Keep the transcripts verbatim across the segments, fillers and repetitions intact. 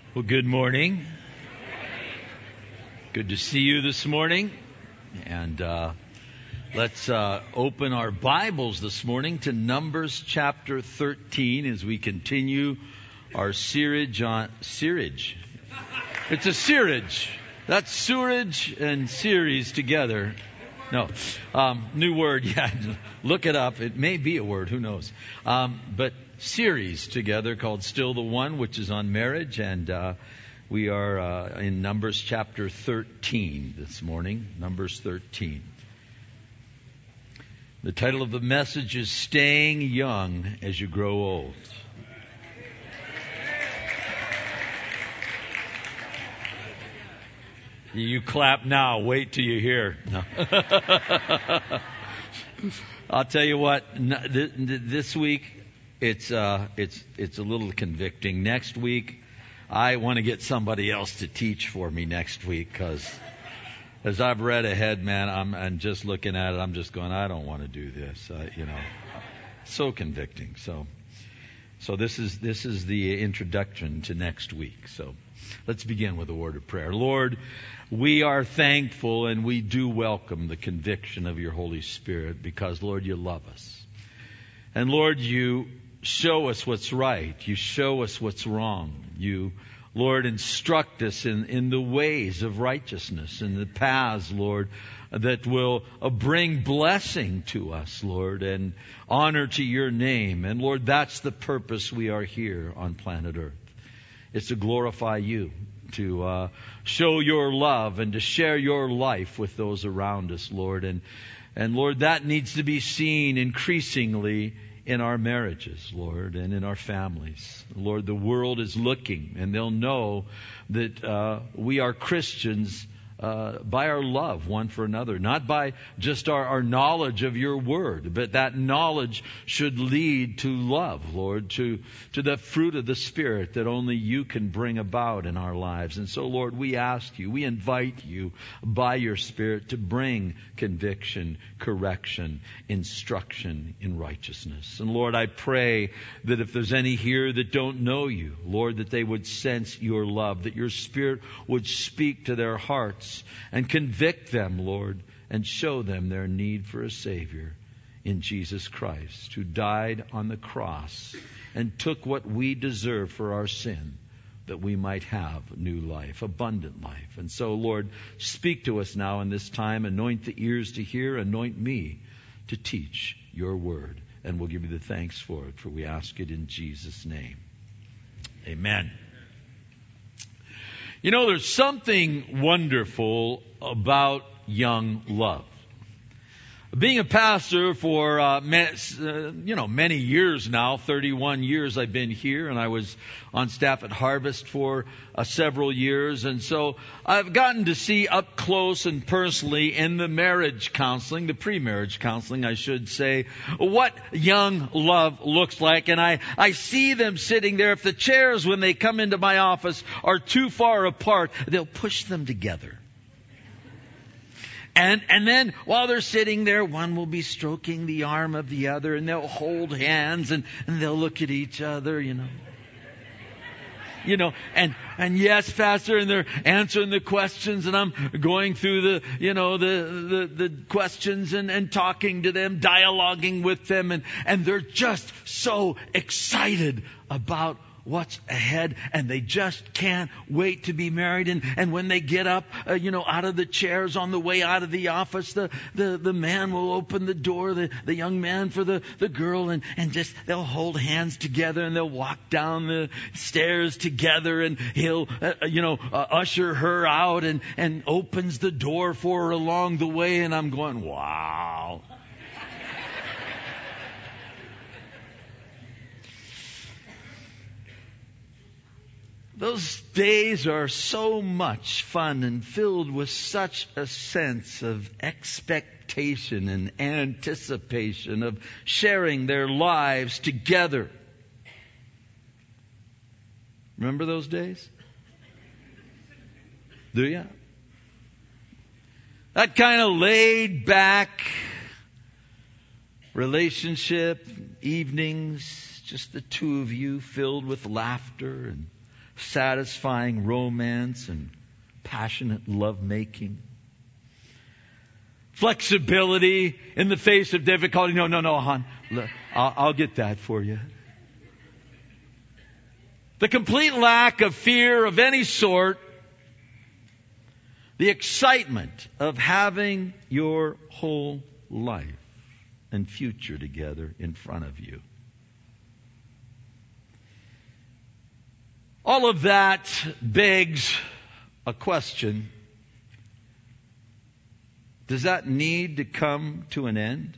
Well, good morning. Good to see you this morning. And uh, let's uh, open our Bibles this morning to Numbers chapter thirteen as we continue our seerage on seerage. It's a seerage. That's sewerage and series together. No, um, new word. Yeah, look it up. It may be a word. Who knows? Um, but series together called Still the One, which is on marriage, and uh, we are uh, in Numbers chapter thirteen this morning. Numbers thirteen. The title of the message is Staying Young as You Grow Old. You clap now. Wait till you hear. No. I'll tell you what. This week, it's uh, it's it's a little convicting. Next week, I want to get somebody else to teach for me next week because, as I've read ahead, man, I'm and just looking at it, I'm just going, I don't want to do this. Uh, you know, so convicting. So, so this is this is the introduction to next week. So, let's begin with a word of prayer. Lord, we are thankful and we do welcome the conviction of your Holy Spirit because, Lord, you love us. And, Lord, you show us what's right. You show us what's wrong. You, Lord, instruct us in, in the ways of righteousness, in the paths, Lord, that will bring blessing to us, Lord, and honor to your name. And, Lord, that's the purpose we are here on planet Earth. It's to glorify you, to uh, show your love and to share your life with those around us, Lord. And, and Lord, that needs to be seen increasingly in our marriages, Lord, and in our families. Lord, the world is looking, and they'll know that uh, we are Christians Uh, by our love one for another, not by just our, our knowledge of your word, but that knowledge should lead to love, Lord, to, to the fruit of the Spirit that only you can bring about in our lives. And so, Lord, we ask you, we invite you by your Spirit to bring conviction, correction, instruction in righteousness. And Lord, I pray that if there's any here that don't know you, Lord, that they would sense your love, that your Spirit would speak to their hearts and convict them, Lord, and show them their need for a Savior in Jesus Christ, who died on the cross and took what we deserve for our sin, that we might have new life, abundant life. And so, Lord, speak to us now in this time. Anoint the ears to hear. Anoint me to teach your word. And we'll give you the thanks for it, for we ask it in Jesus' name. Amen. You know, there's something wonderful about young love. Being a pastor for, uh, man, uh, you know, many years now, thirty-one years I've been here, and I was on staff at Harvest for uh, several years. And so I've gotten to see up close and personally in the marriage counseling, the pre-marriage counseling, I should say, what young love looks like. And I, I see them sitting there. If the chairs, when they come into my office, are too far apart, they'll push them together. And and then while they're sitting there, one will be stroking the arm of the other, and they'll hold hands, and, and they'll look at each other, you know. You know, and, and yes, Pastor, and they're answering the questions, and I'm going through the, you know, the, the, the questions and, and talking to them, dialoguing with them, and, and they're just so excited about what's ahead, and they just can't wait to be married. And, and when they get up, uh, you know, out of the chairs on the way out of the office, the, the, the man will open the door, the, the young man for the, the girl, and, and just, they'll hold hands together, and they'll walk down the stairs together, and he'll, uh, you know, uh, usher her out and, and opens the door for her along the way. And I'm going, wow. Those days are so much fun and filled with such a sense of expectation and anticipation of sharing their lives together. Remember those days? Do you? That kind of laid back relationship, evenings, just the two of you filled with laughter and satisfying romance and passionate lovemaking. Flexibility in the face of difficulty. No, no, no, hon. I'll, I'll get that for you. The complete lack of fear of any sort. The excitement of having your whole life and future together in front of you. All of that begs a question. Does that need to come to an end?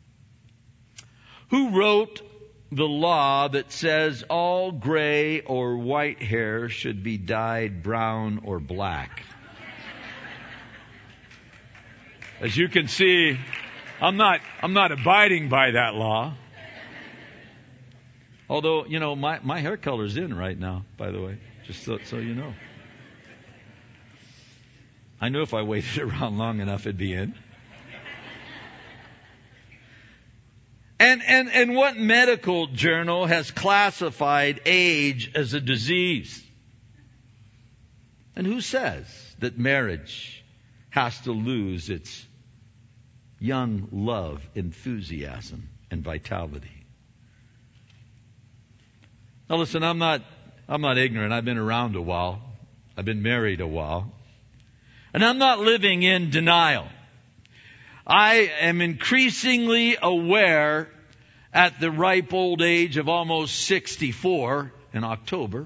Who wrote the law that says all gray or white hair should be dyed brown or black? As you can see, I'm not, I'm not abiding by that law. Although, you know, my, my hair color's in right now, by the way, just so, so you know. I knew if I waited around long enough, it'd be in. And, and, and what medical journal has classified age as a disease? And who says that marriage has to lose its young love, enthusiasm, and vitality? Now listen, I'm not, I'm not ignorant. I've been around a while. I've been married a while. And I'm not living in denial. I am increasingly aware at the ripe old age of almost sixty-four in October.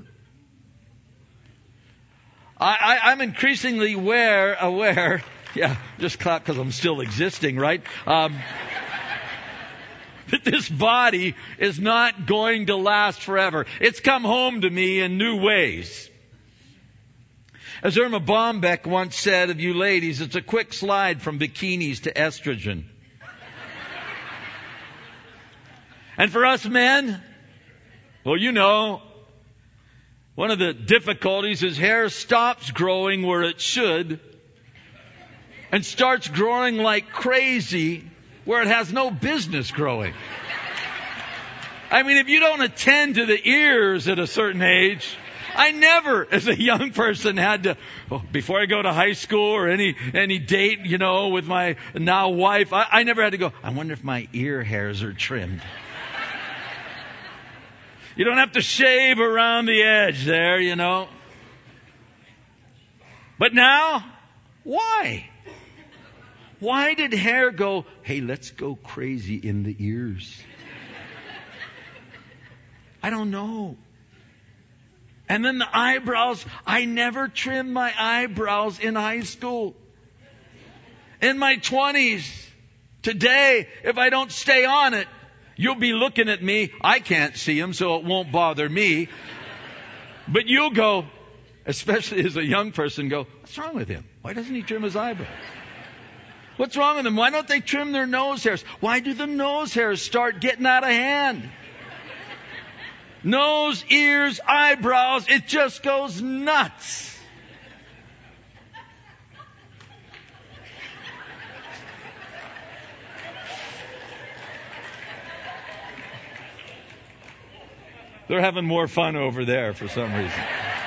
I, I, I'm increasingly aware, aware, yeah, just clap because I'm still existing, right? Um, that this body is not going to last forever. It's come home to me in new ways. As Irma Bombeck once said of you ladies, it's a quick slide from bikinis to estrogen. And for us men, well, you know, one of the difficulties is hair stops growing where it should and starts growing like crazy where it has no business growing. I mean, if you don't attend to the ears at a certain age, I never, as a young person, had to, oh, before I go to high school or any any date, you know, with my now wife, I, I never had to go, I wonder if my ear hairs are trimmed. You don't have to shave around the edge there, you know. But now, why? Why did hair go, hey, let's go crazy in the ears? I don't know. And then the eyebrows, I never trimmed my eyebrows in high school. In my twenties, today, if I don't stay on it, you'll be looking at me. I can't see them, so it won't bother me. But you'll go, especially as a young person, go, what's wrong with him? Why doesn't he trim his eyebrows? What's wrong with them? Why don't they trim their nose hairs? Why do the nose hairs start getting out of hand? Nose, ears, eyebrows, it just goes nuts. They're having more fun over there for some reason.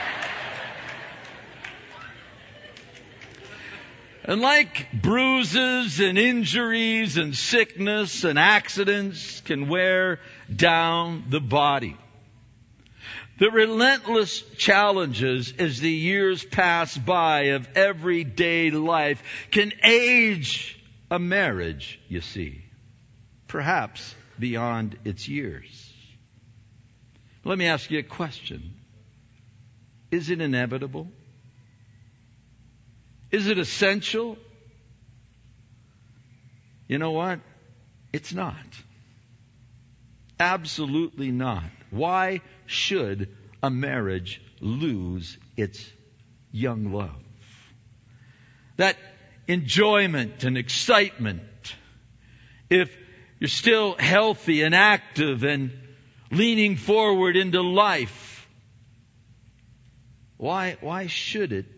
And like bruises and injuries and sickness and accidents can wear down the body, the relentless challenges as the years pass by of everyday life can age a marriage, you see, perhaps beyond its years. Let me ask you a question. Is it inevitable? Is it essential? You know what? It's not. Absolutely not. Why should a marriage lose its young love? That enjoyment and excitement, if you're still healthy and active and leaning forward into life, why, why should it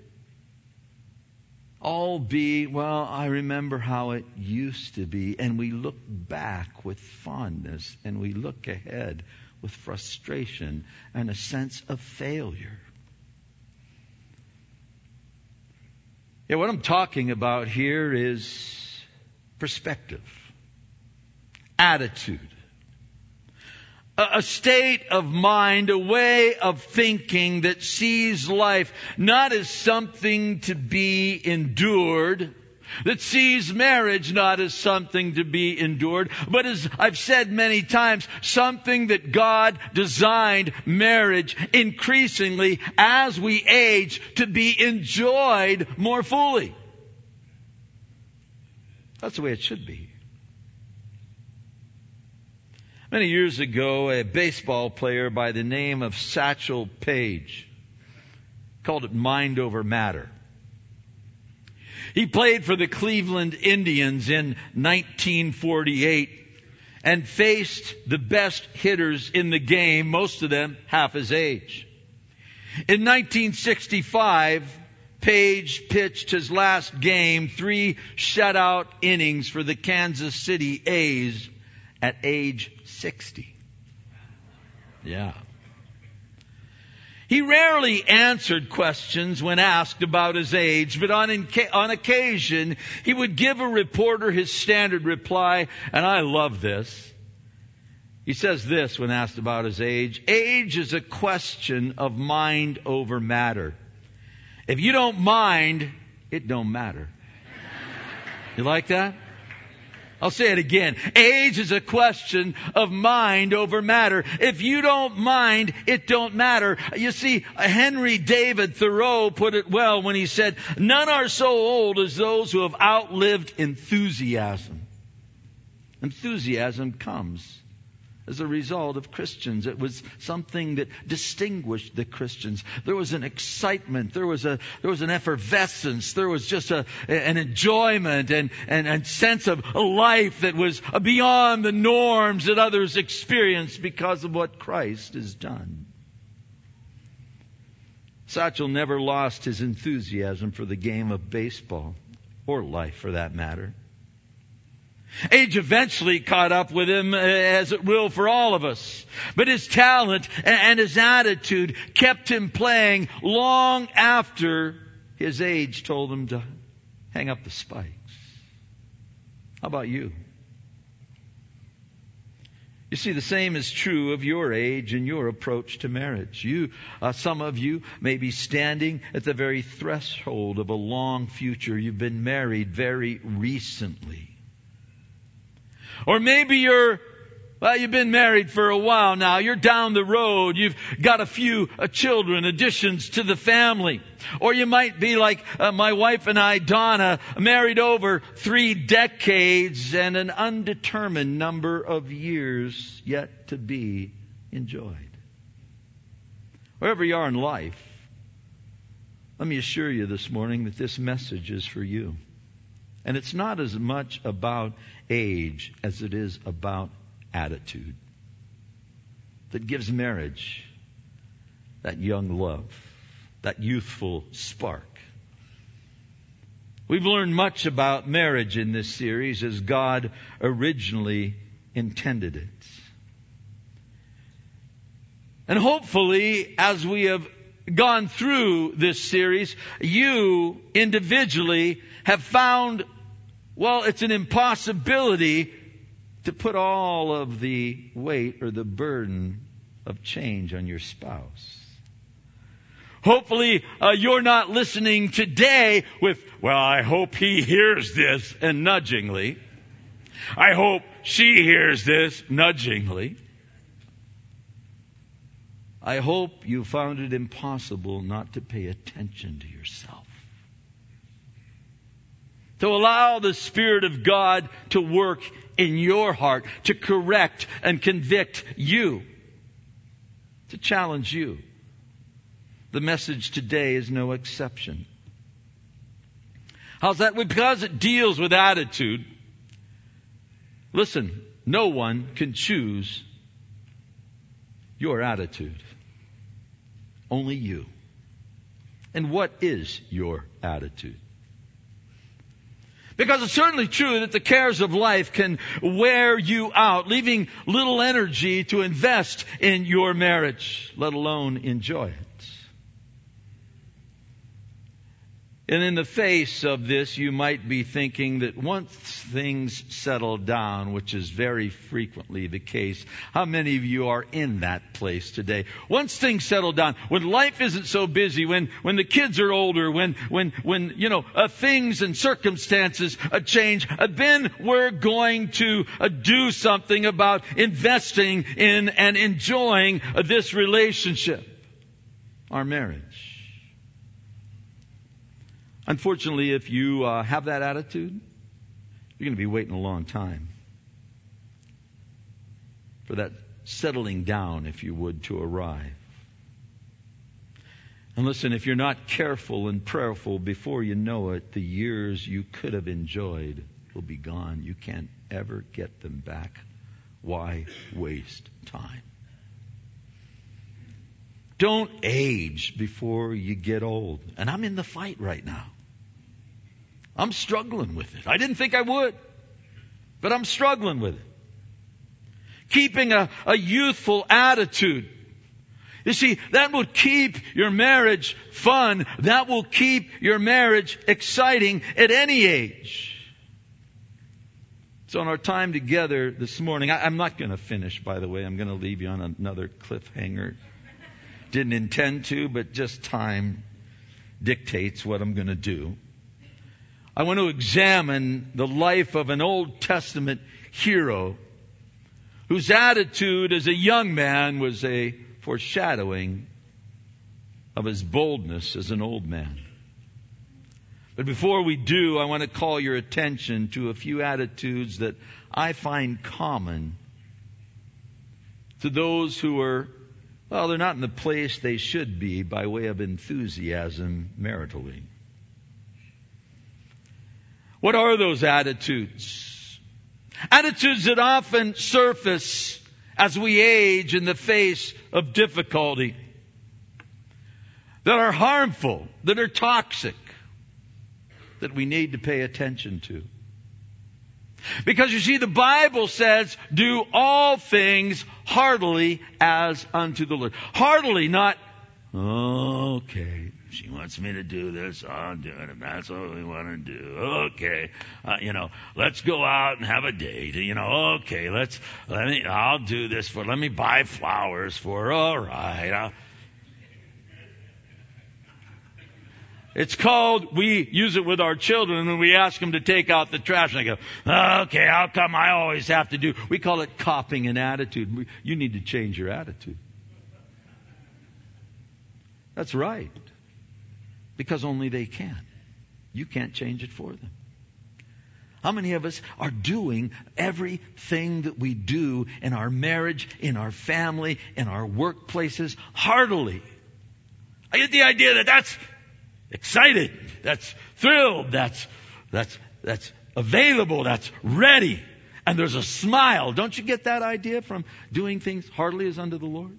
all be, well, I remember how it used to be, and we look back with fondness and we look ahead with frustration and a sense of failure? Yeah, what I'm talking about here is perspective, attitude, a, a state of mind, a way of thinking that sees life not as something to be endured, that sees marriage not as something to be endured, but as I've said many times, something that God designed marriage increasingly as we age to be enjoyed more fully. That's the way it should be. Many years ago, a baseball player by the name of Satchel Paige called it mind over matter. He played for the Cleveland Indians in nineteen forty-eight and faced the best hitters in the game, most of them half his age. In nineteen sixty-five, Page pitched his last game, three shutout innings for the Kansas City A's at age sixty. Yeah. He rarely answered questions when asked about his age, but on, inca- on occasion, he would give a reporter his standard reply, and I love this. He says this when asked about his age: age is a question of mind over matter. If you don't mind, it don't matter. You like that? I'll say it again. Age is a question of mind over matter. If you don't mind, it don't matter. You see, Henry David Thoreau put it well when he said, none are so old as those who have outlived enthusiasm. Enthusiasm comes as a result of Christians. It was something that distinguished the Christians. There was an excitement. There was a there was an effervescence. There was just a an enjoyment and and, and sense of a life that was beyond the norms that others experienced because of what Christ has done. Satchel never lost his enthusiasm for the game of baseball, or life for that matter. Age eventually caught up with him, as it will for all of us. But his talent and his attitude kept him playing long after his age told him to hang up the spikes. How about you? You see, the same is true of your age and your approach to marriage. You, uh, some of you may be standing at the very threshold of a long future. You've been married very recently. Or maybe you're, well, you've been married for a while now. You're down the road. You've got a few uh, children, additions to the family. Or you might be like uh, my wife and I, Donna, married over three decades and an undetermined number of years yet to be enjoyed. Wherever you are in life, let me assure you this morning that this message is for you. And it's not as much about age as it is about attitude that gives marriage that young love, that youthful spark. We've learned much about marriage in this series as God originally intended it. And hopefully, as we have gone through this series, you individually have found, well, it's an impossibility to put all of the weight or the burden of change on your spouse. Hopefully, uh, you're not listening today with, well, I hope he hears this, and nudgingly. I hope she hears this, nudgingly. I hope you found it impossible not to pay attention to yourself. To allow the Spirit of God to work in your heart, to correct and convict you, to challenge you. The message today is no exception. How's that? Because it deals with attitude. Listen, no one can choose your attitude. Only you. And what is your attitude? Because it's certainly true that the cares of life can wear you out, leaving little energy to invest in your marriage, let alone enjoy it. And in the face of this, you might be thinking that once things settle down, which is very frequently the case, how many of you are in that place today? Once things settle down, when life isn't so busy, when, when the kids are older, when, when, when, you know, uh, things and circumstances uh, change, uh, then we're going to uh, do something about investing in and enjoying uh, this relationship, our marriage. Unfortunately, if you uh, have that attitude, you're going to be waiting a long time for that settling down, if you would, to arrive. And listen, if you're not careful and prayerful, before you know it, the years you could have enjoyed will be gone. You can't ever get them back. Why waste time? Don't age before you get old. And I'm in the fight right now. I'm struggling with it. I didn't think I would, but I'm struggling with it. Keeping a, a youthful attitude. You see, that will keep your marriage fun. That will keep your marriage exciting at any age. So in our time together this morning, I, I'm not going to finish, by the way. I'm going to leave you on another cliffhanger. Didn't intend to, but just time dictates what I'm going to do. I want to examine the life of an Old Testament hero whose attitude as a young man was a foreshadowing of his boldness as an old man. But before we do, I want to call your attention to a few attitudes that I find common to those who are, well, they're not in the place they should be by way of enthusiasm maritally. What are those attitudes? Attitudes that often surface as we age in the face of difficulty, that are harmful, that are toxic, that we need to pay attention to. Because you see, the Bible says, do all things heartily as unto the Lord. Heartily, not, oh, okay, she wants me to do this, I'll do it, if that's what we want to do. Okay, uh, you know, let's go out and have a date. You know, okay, let's, let me, I'll do this for, let me buy flowers for her. All right. I'll, It's called, we use it with our children when we ask them to take out the trash. And they go, okay, how come I always have to do? We call it copying an attitude. You need to change your attitude. That's right. Because only they can. You can't change it for them. How many of us are doing everything that we do in our marriage, in our family, in our workplaces heartily? I get the idea that that's excited, that's thrilled, that's that's that's available, that's ready, and there's a smile. Don't you get that idea from doing things heartily as unto the Lord?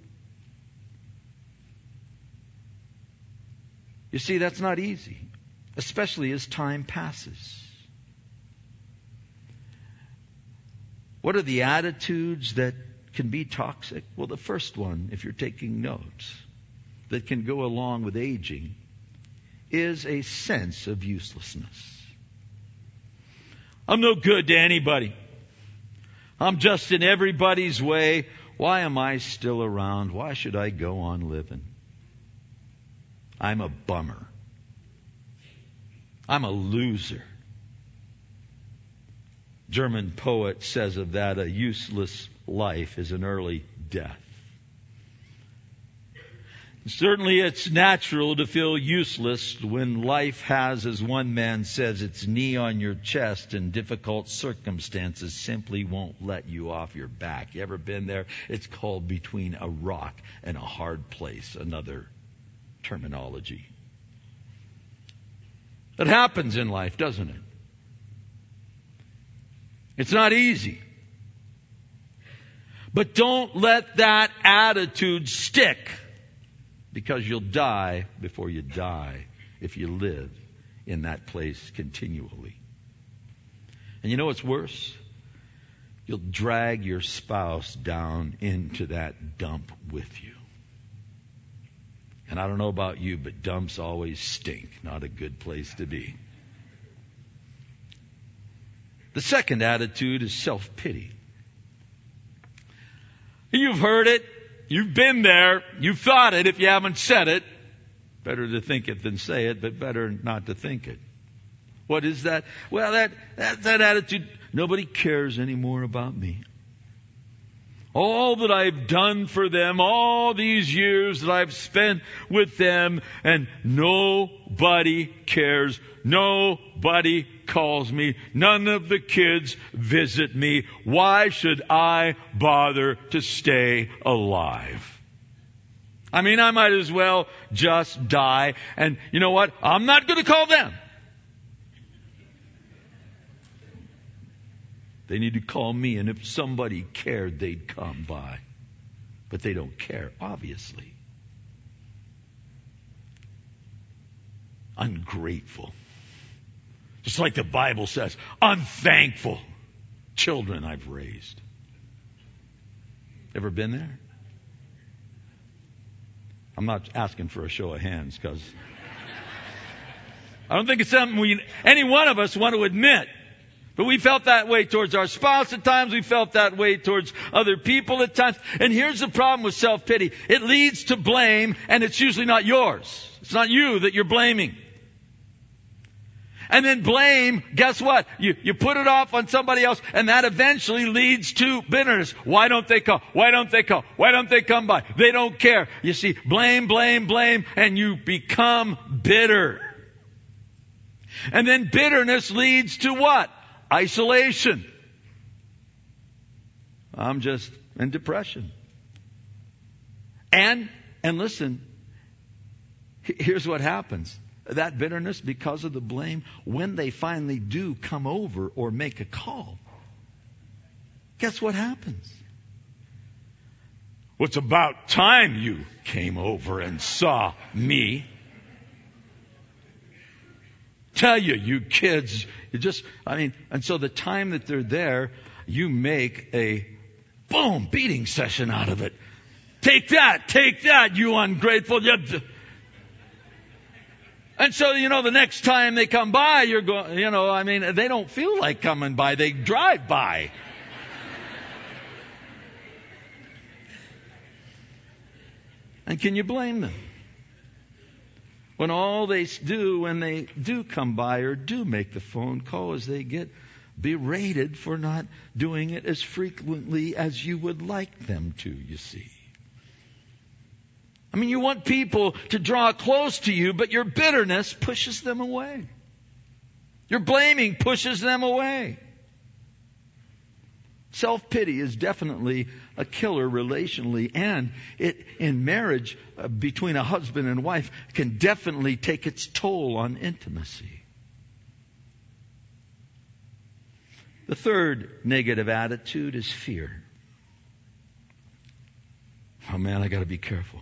You see, that's not easy, especially as time passes. What are the attitudes that can be toxic? Well, the first one, if you're taking notes, that can go along with aging is a sense of uselessness. I'm no good to anybody. I'm just in everybody's way. Why am I still around? Why should I go on living? I'm a bummer. I'm a loser. German poet says of that, a useless life is an early death. Certainly it's natural to feel useless when life has, as one man says, its knee on your chest and difficult circumstances simply won't let you off your back. You ever been there? It's called between a rock and a hard place, another terminology. It happens in life, doesn't it? It's not easy. But don't let that attitude stick, because you'll die before you die if you live in that place continually. And you know what's worse? You'll drag your spouse down into that dump with you. And I don't know about you, but dumps always stink. Not a good place to be. The second attitude is self-pity. You've heard it. You've been there. You've thought it if you haven't said it. Better to think it than say it, but better not to think it. What is that? Well, that, that, that attitude, nobody cares anymore about me. All that I've done for them, all these years that I've spent with them, and nobody cares. Nobody calls me. None of the kids visit me. Why should I bother to stay alive? I mean, I might as well just die. And you know what? I'm not going to call them. They need to call me, and if somebody cared, they'd come by. But they don't care, obviously. Ungrateful. Just like the Bible says, unthankful children I've raised. Ever been there? I'm not asking for a show of hands, because I don't think it's something we, any one of us want to admit. But we felt that way towards our spouse at times. We felt that way towards other people at times. And here's the problem with self-pity. It leads to blame, and it's usually not yours. It's not you that you're blaming. And then blame, guess what? You, you put it off on somebody else, and that eventually leads to bitterness. Why don't they come? Why don't they come? Why don't they come by? They don't care. You see, blame, blame, blame, and you become bitter. And then bitterness leads to what? Isolation. I'm just in depression. And, and listen, here's what happens. That bitterness, because of the blame, when they finally do come over or make a call, guess what happens? Well, it's about time you came over and saw me. Tell you, you kids, you just, I mean, and so the time that they're there, you make a, boom, beating session out of it. Take that, take that, you ungrateful. And so, you know, the next time they come by, you're going, you know, I mean, they don't feel like coming by, they drive by. And can you blame them? When all they do when they do come by or do make the phone call is they get berated for not doing it as frequently as you would like them to, you see. I mean, you want people to draw close to you, but your bitterness pushes them away. Your blaming pushes them away. Self-pity is definitely a killer relationally, and it in marriage uh, between a husband and wife can definitely take its toll on intimacy. The third negative attitude is fear. Oh man, I got to be careful.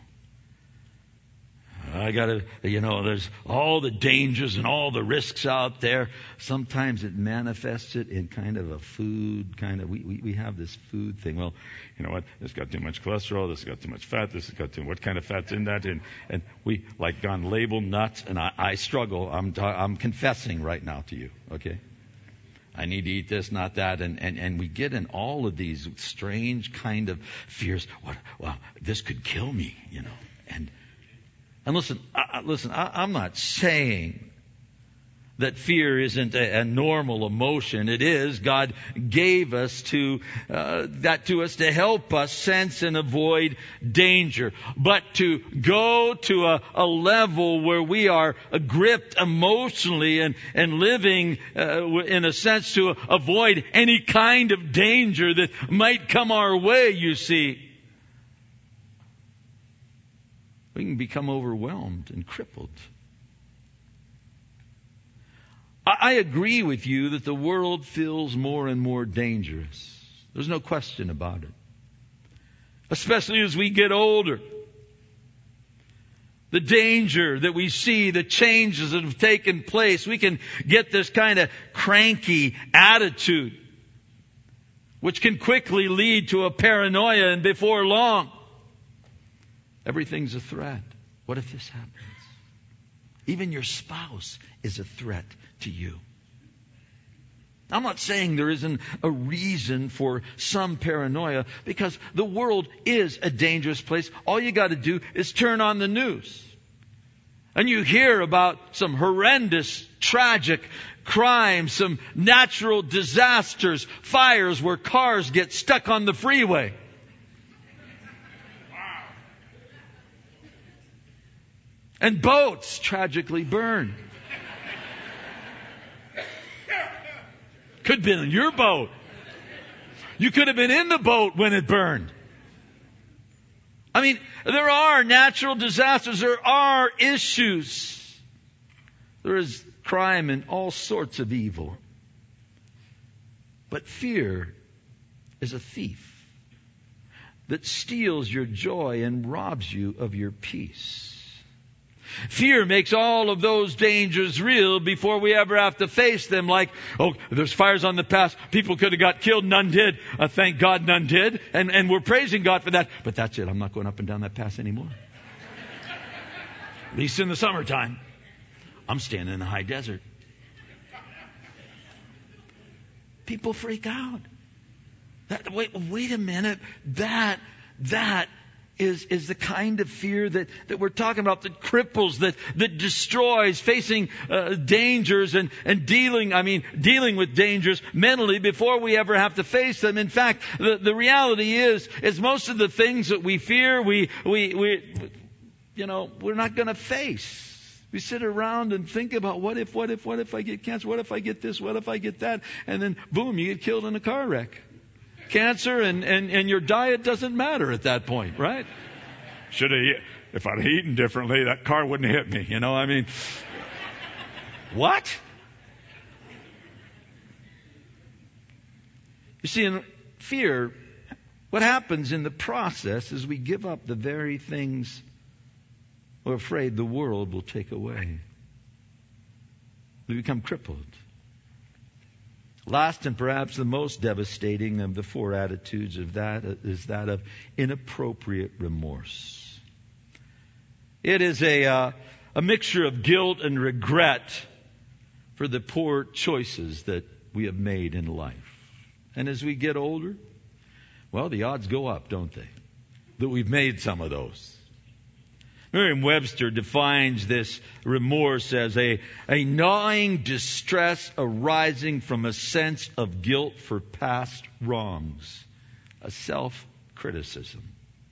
I got to, you know, there's all the dangers and all the risks out there. Sometimes it manifests it in kind of a food, kind of, we, we, we have this food thing. Well, you know what, this got too much cholesterol, this got too much fat, this has got too, what kind of fat's in that? And, and we, like, gone label nuts, and I, I struggle. I'm, I'm confessing right now to you, okay? I need to eat this, not that. And, and, and we get in all of these strange kind of fears. What, well, this could kill me, you know, and, And listen, I, listen. I, I'm not saying that fear isn't a, a normal emotion. It is. God gave us to uh, that to us to help us sense and avoid danger. But to go to a, a level where we are gripped emotionally and and living uh, in a sense to avoid any kind of danger that might come our way, you see. We can become overwhelmed and crippled. I agree with you that the world feels more and more dangerous. There's no question about it. Especially as we get older. The danger that we see, the changes that have taken place, we can get this kind of cranky attitude, which can quickly lead to a paranoia, and before long, everything's a threat. What if this happens? Even your spouse is a threat to you. I'm not saying there isn't a reason for some paranoia, because the world is a dangerous place. All you got to do is turn on the news. And you hear about some horrendous, tragic crimes, some natural disasters, fires where cars get stuck on the freeway. And boats tragically burn. Could have been in your boat. You could have been in the boat when it burned. I mean, there are natural disasters. There are issues. There is crime and all sorts of evil. But fear is a thief that steals your joy and robs you of your peace. Fear makes all of those dangers real before we ever have to face them. Like, oh, there's fires on the pass. People could have got killed. None did. Uh, thank God none did. And, and we're praising God for that. But that's it. I'm not going up and down that pass anymore. At least in the summertime. I'm standing in the high desert. People freak out. That, wait, wait a minute. That, that is, is the kind of fear that, that we're talking about, that cripples, that, that destroys, facing uh, dangers and, and dealing, I mean, dealing with dangers mentally before we ever have to face them. In fact, the, the reality is, is most of the things that we fear, we, we, we, you know, we're not going to face. We sit around and think about what if, what if, what if I get cancer? What if I get this? What if I get that? And then boom, you get killed in a car wreck. Cancer and, and, and your diet doesn't matter at that point, right? Should have, if I'd eaten differently, that car wouldn't have hit me. You know, I mean, what? You see, in fear, what happens in the process is we give up the very things we're afraid the world will take away. We become crippled. Last and perhaps the most devastating of the four attitudes of that is that of inappropriate remorse. It is a, uh, a mixture of guilt and regret for the poor choices that we have made in life. And as we get older, well, the odds go up, don't they? That we've made some of those. Merriam-Webster defines this remorse as a, a gnawing distress arising from a sense of guilt for past wrongs, a self-criticism.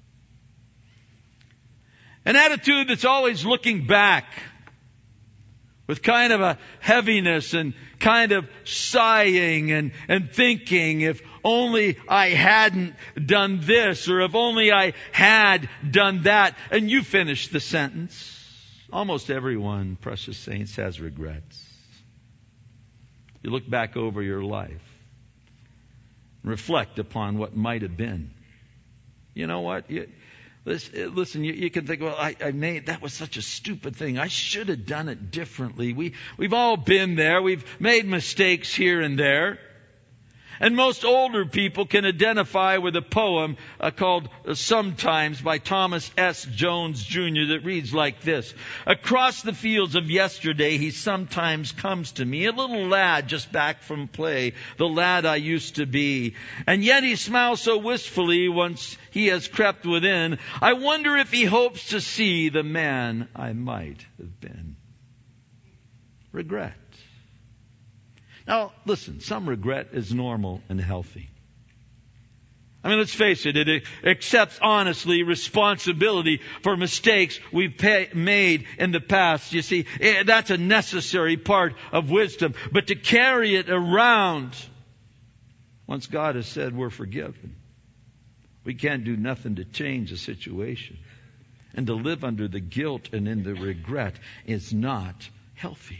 An attitude that's always looking back with kind of a heaviness and kind of sighing and, and thinking, if only I hadn't done this, or if only I had done that. And you finish the sentence. Almost everyone, precious saints, has regrets. You look back over your life, reflect upon what might have been. You know what? You, Listen, you, you can think, well, I, I made, that was such a stupid thing. I should have done it differently. We, we've all been there. We've made mistakes here and there. And most older people can identify with a poem uh, called uh, Sometimes by Thomas S. Jones Junior that reads like this. Across the fields of yesterday he sometimes comes to me, a little lad just back from play, the lad I used to be. And yet he smiles so wistfully once he has crept within. I wonder if he hopes to see the man I might have been. Regret. Now, listen, some regret is normal and healthy. I mean, let's face it, it accepts honestly responsibility for mistakes we've pay, made in the past. You see, that's a necessary part of wisdom. But to carry it around, once God has said we're forgiven, we can't do nothing to change the situation. And to live under the guilt and in the regret is not healthy.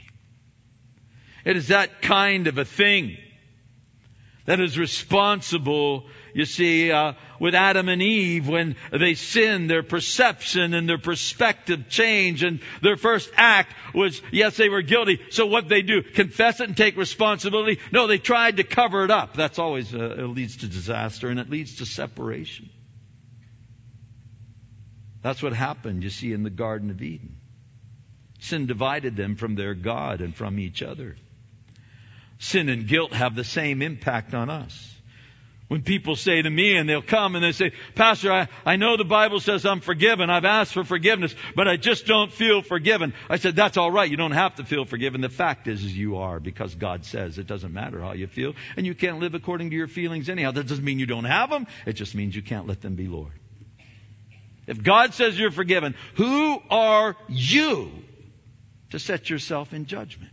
It is that kind of a thing that is responsible, you see, uh, with Adam and Eve when they sinned. Their perception and their perspective changed, and their first act was, yes, they were guilty. So what they do? Confess it and take responsibility? No, they tried to cover it up. That's always uh, it leads to disaster, and it leads to separation. That's what happened, you see, in the Garden of Eden. Sin divided them from their God and from each other. Sin and guilt have the same impact on us. When people say to me, and they'll come and they say, Pastor, I, I know the Bible says I'm forgiven. I've asked for forgiveness, but I just don't feel forgiven. I said, that's all right. You don't have to feel forgiven. The fact is, is you are, because God says it doesn't matter how you feel, and you can't live according to your feelings anyhow. That doesn't mean you don't have them. It just means you can't let them be Lord. If God says you're forgiven, who are you to set yourself in judgment?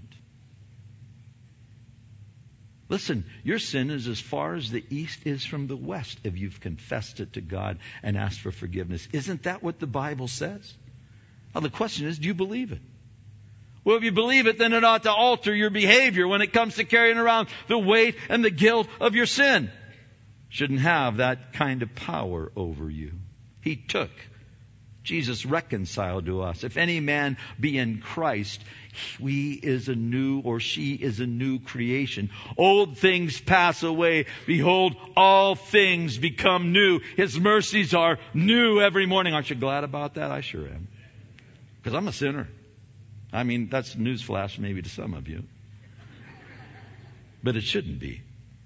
Listen, your sin is as far as the east is from the west if you've confessed it to God and asked for forgiveness. Isn't that what the Bible says? Now the question is, do you believe it? Well, if you believe it, then it ought to alter your behavior when it comes to carrying around the weight and the guilt of your sin. Shouldn't have that kind of power over you. He took. Jesus reconciled to us. If any man be in Christ, he is a new, or she is a new creation. Old things pass away. Behold, all things become new. His mercies are new every morning. Aren't you glad about that? I sure am. Because I'm a sinner. I mean, that's newsflash maybe to some of you. But it shouldn't be.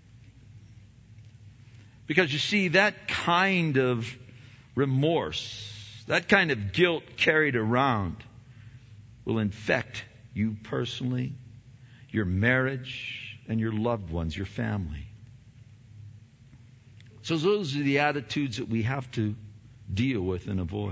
Because you see, that kind of remorse, that kind of guilt carried around will infect you personally, your marriage, and your loved ones, your family. So those are the attitudes that we have to deal with and avoid.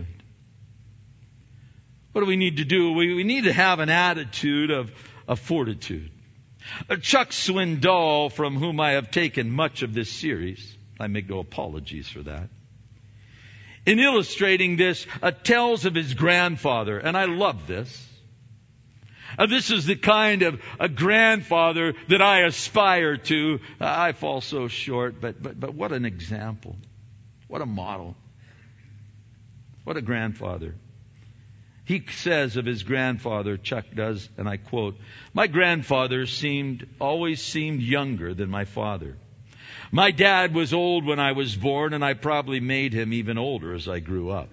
What do we need to do? We, we need to have an attitude of, of fortitude. Uh, Chuck Swindoll, from whom I have taken much of this series, I make no apologies for that, in illustrating this, uh, tells of his grandfather, and I love this. Uh, this is the kind of a grandfather that I aspire to. Uh, I fall so short, but, but, but what an example. What a model. What a grandfather. He says of his grandfather, Chuck does, and I quote, "My grandfather seemed, always seemed younger than my father. My dad was old when I was born, and I probably made him even older as I grew up.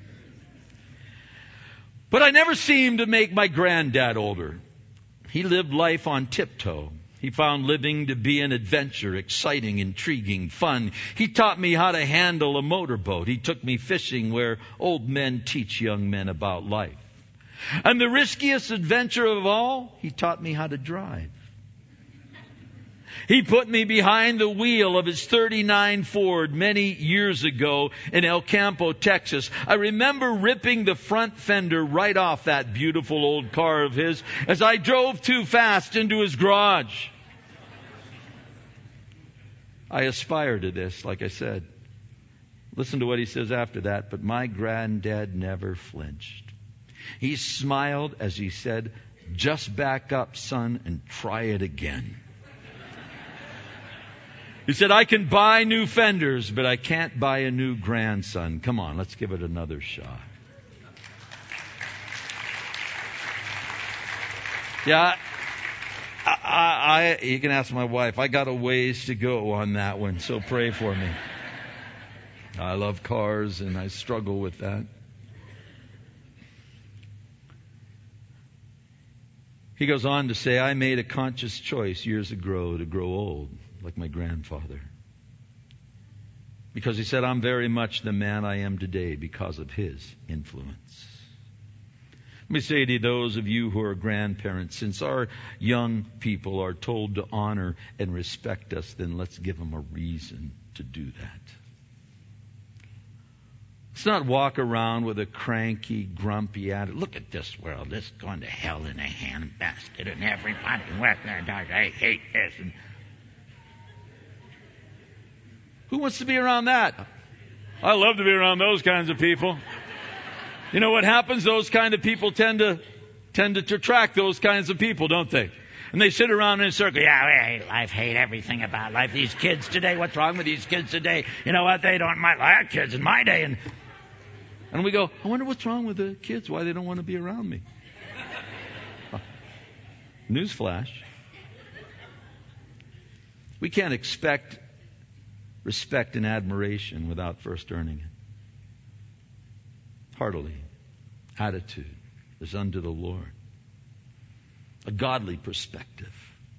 But I never seemed to make my granddad older. He lived life on tiptoe. He found living to be an adventure, exciting, intriguing, fun. He taught me how to handle a motorboat. He took me fishing where old men teach young men about life. And the riskiest adventure of all, he taught me how to drive. He put me behind the wheel of his thirty-nine Ford many years ago in El Campo, Texas. I remember ripping the front fender right off that beautiful old car of his as I drove too fast into his garage. I aspire to this, like I said. Listen to what he says after that. But my granddad never flinched. He smiled as he said, "Just back up, son, and try it again." He said, "I can buy new fenders, but I can't buy a new grandson. Come on, let's give it another shot." Yeah, I, I, I, you can ask my wife. I got a ways to go on that one, so pray for me. I love cars, and I struggle with that. He goes on to say, "I made a conscious choice years ago to grow old, like my grandfather. Because," he said, "I'm very much the man I am today because of his influence." Let me say to those of you who are grandparents, since our young people are told to honor and respect us, then let's give them a reason to do that. Let's not walk around with a cranky, grumpy attitude. "Look at this world. This is going to hell in a handbasket, and everybody, I hate this." And who wants to be around that? I love to be around those kinds of people. You know what happens? Those kind of people tend to tend to attract those kinds of people, don't they? And they sit around in a circle. "Yeah, I hate life, hate everything about life. These kids today, what's wrong with these kids today? You know what? They don't mind. I had kids in my day." And and we go, "I wonder what's wrong with the kids, why they don't want to be around me." Newsflash. We can't expect respect and admiration without first earning it. heartily attitude is unto the Lord. A godly perspective.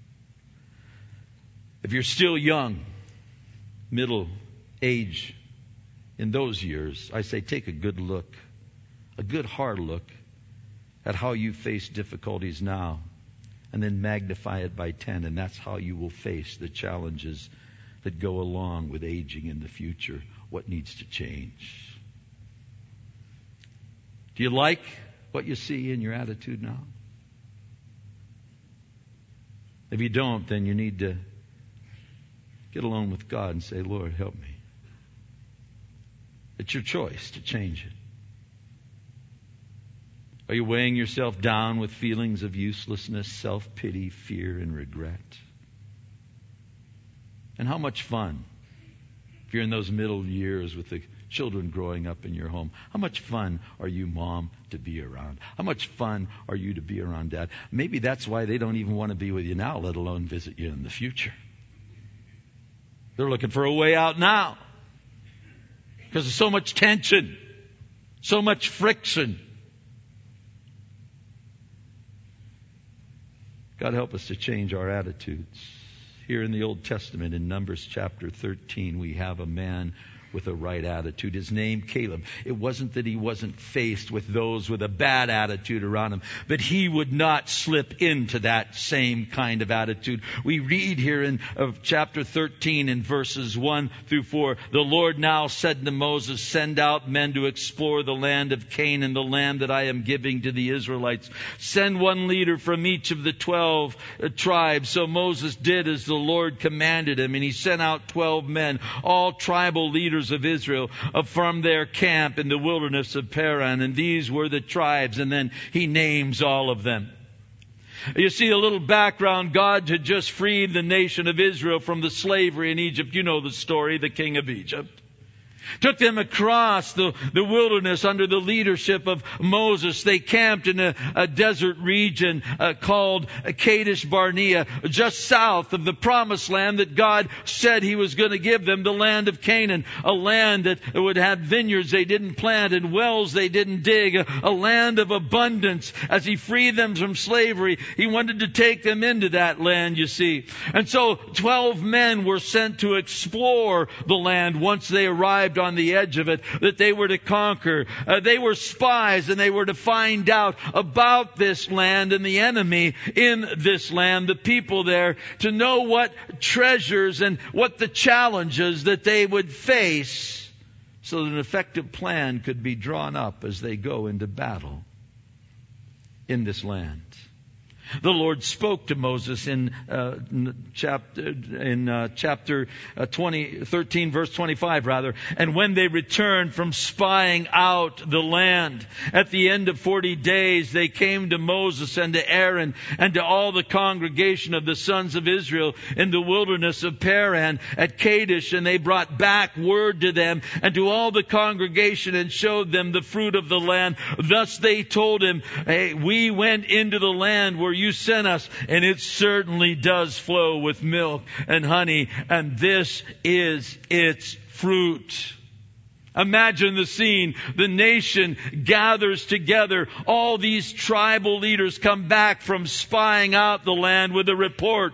If you're still young, middle age, in those years, I say take a good look, a good hard look at how you face difficulties now, and then magnify it by ten, and that's how you will face the challenges that go along with aging in the future. What needs to change? Do you like what you see in your attitude now? If you don't, then you need to get alone with God and say, Lord, help me. It's your choice to change it. Are you weighing yourself down with feelings of uselessness, self-pity, fear, and regret? And how much fun, if you're in those middle years with the children growing up in your home, how much fun are you, Mom, to be around? How much fun are you to be around Dad? Maybe that's why they don't even want to be with you now, let alone visit you in the future. They're looking for a way out now because there's so much tension, so much friction. God help us to change our attitudes. Here in the Old Testament, in Numbers chapter thirteen, we have a man with a right attitude. His name, Caleb. It wasn't that he wasn't faced with those with a bad attitude around him, but he would not slip into that same kind of attitude. We read here in of chapter thirteen in verses one through four, the Lord now said to Moses, send out men to explore the land of Canaan, the land that I am giving to the Israelites. Send one leader from each of the twelve uh, tribes. So Moses did as the Lord commanded him, and he sent out twelve men, all tribal leaders of Israel, uh, from their camp in the wilderness of Paran. And these were the tribes. And then he names all of them. You see a little background. God had just freed the nation of Israel from the slavery in Egypt. You know the story, the king of Egypt. Took them across the, the wilderness under the leadership of Moses. They camped in a, a desert region uh, called Kadesh Barnea, just south of the promised land that God said He was going to give them, the land of Canaan, a land that would have vineyards they didn't plant and wells they didn't dig, a, a land of abundance. As He freed them from slavery, He wanted to take them into that land, you see. And so twelve men were sent to explore the land once they arrived on the edge of it, that they were to conquer. Uh, they were spies, and they were to find out about this land and the enemy in this land, the people there, to know what treasures and what the challenges that they would face, so that an effective plan could be drawn up as they go into battle in this land. The Lord spoke to Moses in uh, chapter in uh, chapter uh, twenty, thirteen, verse twenty-five, rather. And when they returned from spying out the land, at the end of forty days, they came to Moses and to Aaron and to all the congregation of the sons of Israel in the wilderness of Paran at Kadesh, and they brought back word to them and to all the congregation and showed them the fruit of the land. Thus they told him, "Hey, we went into the land where you sent us, and it certainly does flow with milk and honey, and this is its fruit." Imagine the scene. The nation gathers together. All these tribal leaders come back from spying out the land with a report.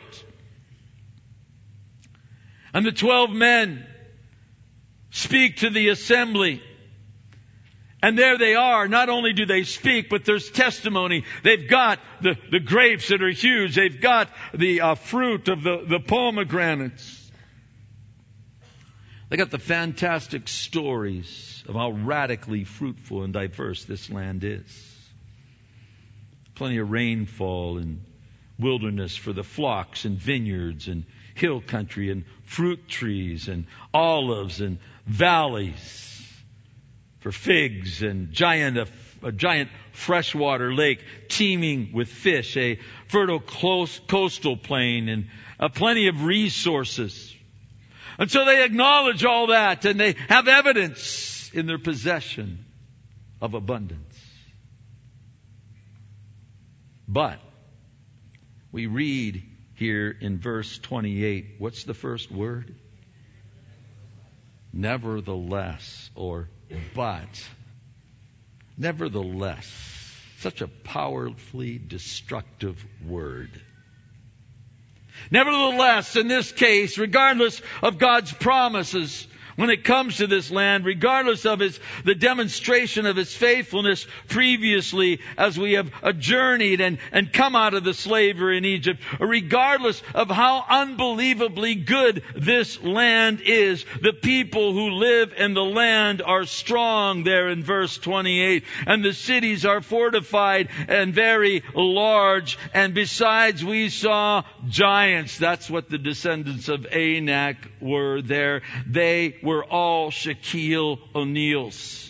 And the twelve men speak to the assembly. And there they are. Not only do they speak, but there's testimony. They've got the, the grapes that are huge. They've got the uh, fruit of the, the pomegranates. They got the fantastic stories of how radically fruitful and diverse this land is. Plenty of rainfall and wilderness for the flocks and vineyards and hill country and fruit trees and olives and valleys for figs and giant a, a giant freshwater lake teeming with fish, a fertile close, coastal plain, and uh, plenty of resources. And so they acknowledge all that, and they have evidence in their possession of abundance. But we read here in verse twenty-eight, what's the first word? Nevertheless, or but. Nevertheless, such a powerfully destructive word. Nevertheless, in this case, regardless of God's promises, when it comes to this land, regardless of his, the demonstration of his faithfulness previously as we have journeyed and, and come out of the slavery in Egypt, regardless of how unbelievably good this land is, the people who live in the land are strong there in verse twenty-eight. And the cities are fortified and very large. And besides, we saw giants. That's what the descendants of Anak were there. They were all Shaquille O'Neals.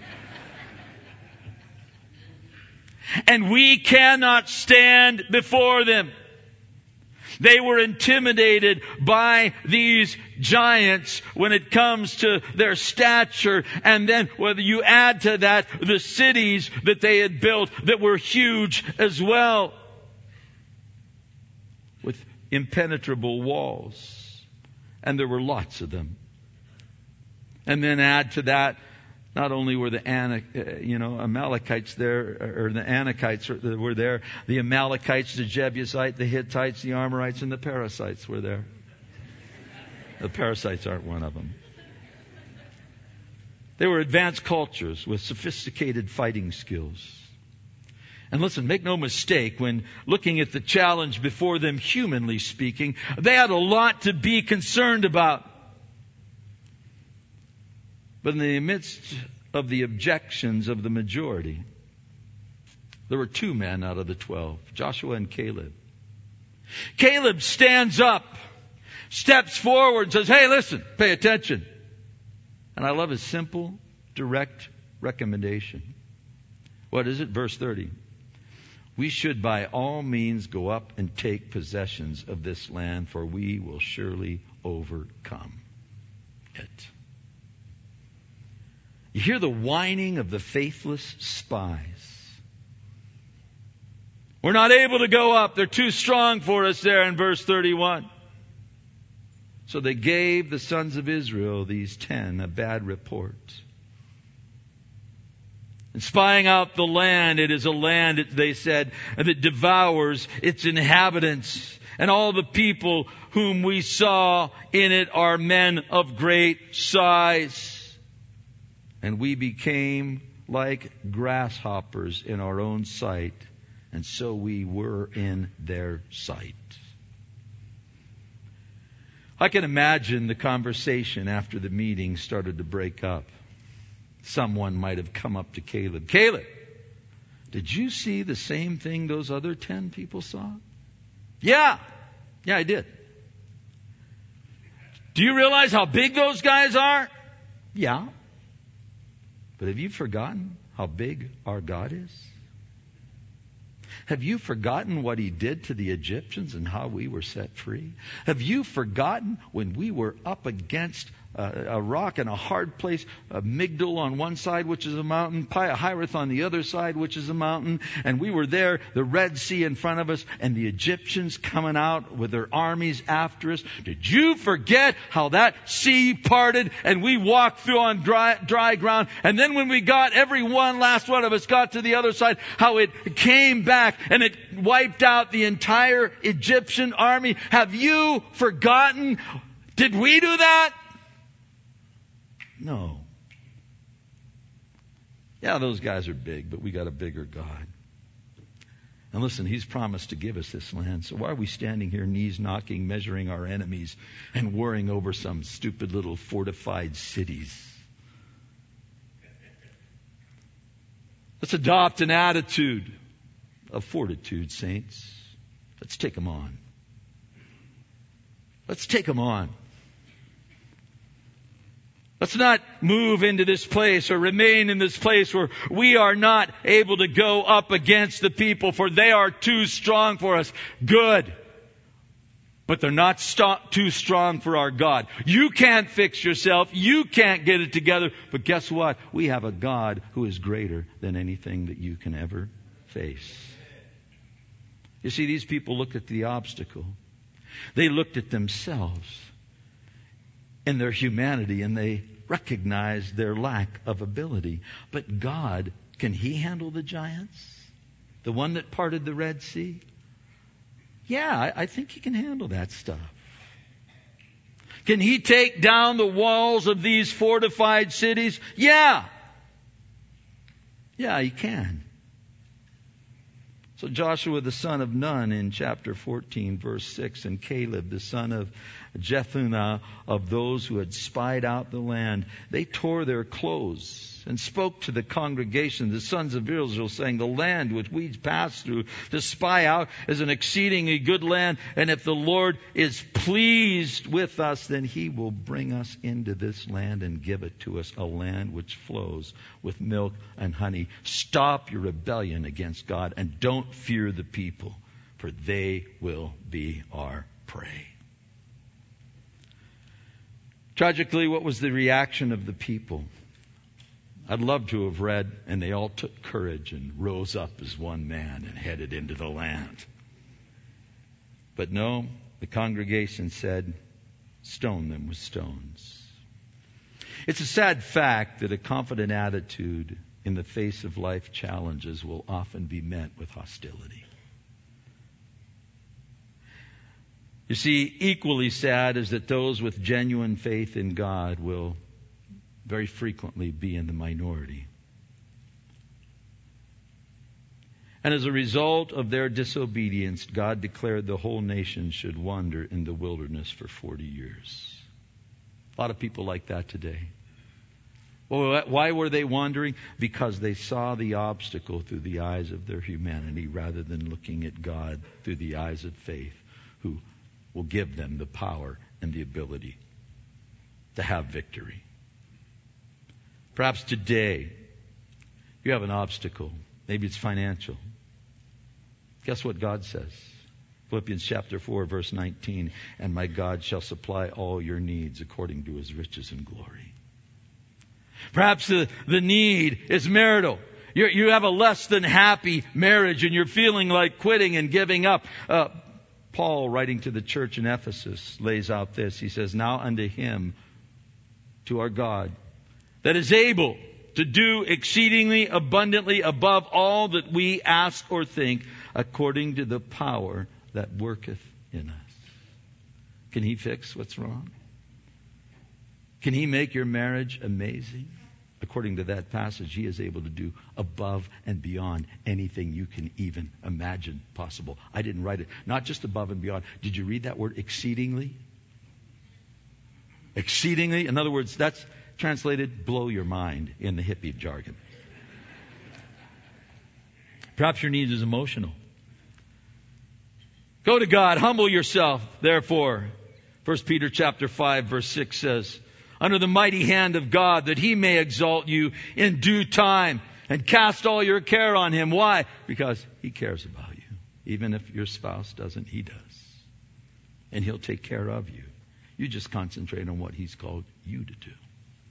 And we cannot stand before them. They were intimidated by these giants when it comes to their stature. And then whether you add to that the cities that they had built that were huge as well, with impenetrable walls. And there were lots of them. And then add to that, not only were the Anak, you know, Amalekites there, or the Anakites were there, the Amalekites, the Jebusites, the Hittites, the Amorites, and the Perizzites were there. The Perizzites aren't one of them. They were advanced cultures with sophisticated fighting skills. And listen, make no mistake, when looking at the challenge before them, humanly speaking, they had a lot to be concerned about. But in the midst of the objections of the majority, there were two men out of the twelve, Joshua and Caleb. Caleb stands up, steps forward, and says, hey, listen, pay attention. And I love his simple, direct recommendation. What is it? Verse thirty. We should by all means go up and take possessions of this land, for we will surely overcome it. You hear the whining of the faithless spies. We're not able to go up. They're too strong for us there in verse thirty-one. So they gave the sons of Israel, these ten, a bad report. And spying out the land, it is a land, they said, that devours its inhabitants. And all the people whom we saw in it are men of great size. And we became like grasshoppers in our own sight, and so we were in their sight. I can imagine the conversation after the meeting started to break up. Someone might have come up to Caleb. Caleb, did you see the same thing those other ten people saw? Yeah. Yeah, I did. Do you realize how big those guys are? Yeah. But have you forgotten how big our God is? Have you forgotten what He did to the Egyptians and how we were set free? Have you forgotten when we were up against uh, a rock and a hard place, uh, Migdal on one side, which is a mountain, Pi-hahiroth on the other side, which is a mountain, and we were there, the Red Sea in front of us, and the Egyptians coming out with their armies after us? Did you forget how that sea parted and we walked through on dry, dry ground? And then when we got, every one, last one of us got to the other side, how it came back and it wiped out the entire Egyptian army. Have you forgotten? Did we do that? No. Yeah, those guys are big, but we got a bigger God. And listen, He's promised to give us this land. So why are we standing here, knees knocking, measuring our enemies, and worrying over some stupid little fortified cities? Let's adopt an attitude of fortitude, saints. Let's take them on. Let's take them on. Let's not move into this place or remain in this place where we are not able to go up against the people, for they are too strong for us. Good. But they're not st- too strong for our God. You can't fix yourself. You can't get it together. But guess what? We have a God who is greater than anything that you can ever face. You see, these people looked at the obstacle. They looked at themselves in their humanity, and they recognized their lack of ability. But God Can He handle the giants? The one that parted the Red Sea? Yeah, I, I think He can handle that stuff. Can He take down the walls of these fortified cities? Yeah. Yeah, He can. So Joshua the son of Nun in chapter fourteen verse six, and Caleb the son of Jephunneh, of those who had spied out the land, they tore their clothes and spoke to the congregation, the sons of Israel, saying, the land which we passed through to spy out is an exceedingly good land, and if the Lord is pleased with us, then He will bring us into this land and give it to us, a land which flows with milk and honey. Stop your rebellion against God and don't fear the people, for they will be our prey. Tragically, what was the reaction of the people? I'd love to have read, and they all took courage and rose up as one man and headed into the land. But no, the congregation said, stone them with stones. It's a sad fact that a confident attitude in the face of life challenges will often be met with hostility. You see, equally sad is that those with genuine faith in God will very frequently be in the minority. And as a result of their disobedience, God declared the whole nation should wander in the wilderness for forty years. A lot of people like that today. Well, why were they wandering? Because they saw the obstacle through the eyes of their humanity rather than looking at God through the eyes of faith, who will give them the power and the ability to have victory. Perhaps today you have an obstacle. Maybe it's financial. Guess what God says? Philippians chapter four, verse nineteen, and my God shall supply all your needs according to His riches and glory. Perhaps the, the need is marital. You're, you have a less than happy marriage and you're feeling like quitting and giving up. Uh, Paul, writing to the church in Ephesus, lays out this. He says, now unto Him, to our God, that is able to do exceedingly abundantly above all that we ask or think, according to the power that worketh in us. Can He fix what's wrong? Can He make your marriage amazing? According to that passage, He is able to do above and beyond anything you can even imagine possible. I didn't write it. Not just above and beyond. Did you read that word exceedingly? Exceedingly? In other words, that's translated blow your mind in the hippie jargon. Perhaps your need is emotional. Go to God, humble yourself, therefore. First Peter chapter five, verse six says, under the mighty hand of God, that He may exalt you in due time, and cast all your care on Him. Why? Because He cares about you. Even if your spouse doesn't, He does. And He'll take care of you. You just concentrate on what He's called you to do.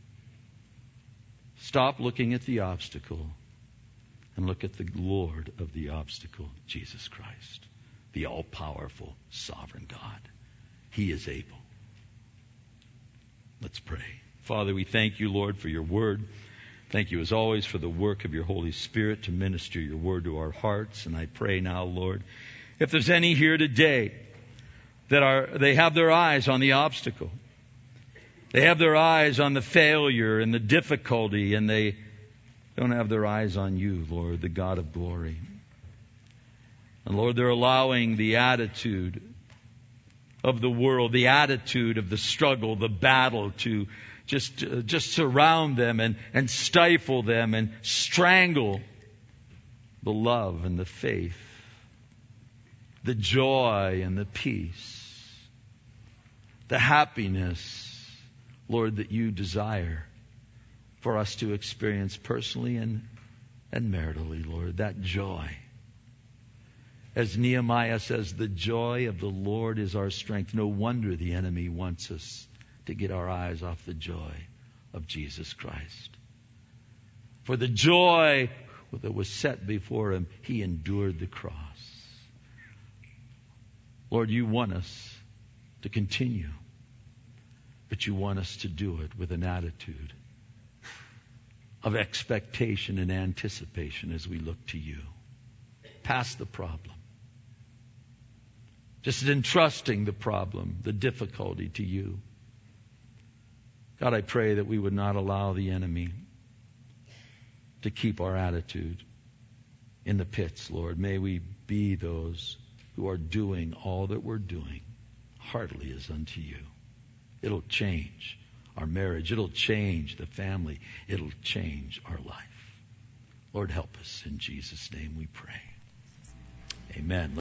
Stop looking at the obstacle and look at the Lord of the obstacle, Jesus Christ, the all-powerful, sovereign God. He is able. Let's pray. Father, we thank You, Lord, for Your word. Thank You, as always, for the work of Your Holy Spirit to minister Your word to our hearts. And I pray now, Lord, if there's any here today that are they have their eyes on the obstacle, they have their eyes on the failure and the difficulty, and they don't have their eyes on You, Lord, the God of glory. And Lord, they're allowing the attitude of the world, the attitude of the struggle, the battle to just uh, just surround them and, and stifle them and strangle the love and the faith, the joy and the peace, the happiness, Lord, that You desire for us to experience personally and, and maritally, Lord, that joy. As Nehemiah says, the joy of the Lord is our strength. No wonder the enemy wants us to get our eyes off the joy of Jesus Christ. For the joy that was set before Him, He endured the cross. Lord, You want us to continue, but You want us to do it with an attitude of expectation and anticipation as we look to you. Past the problem. Just entrusting the problem, the difficulty to you. God, I pray that we would not allow the enemy to keep our attitude in the pits, Lord. May we be those who are doing all that we're doing heartily as unto you. It'll change our marriage. It'll change the family. It'll change our life. Lord, help us. In Jesus' name we pray. Amen.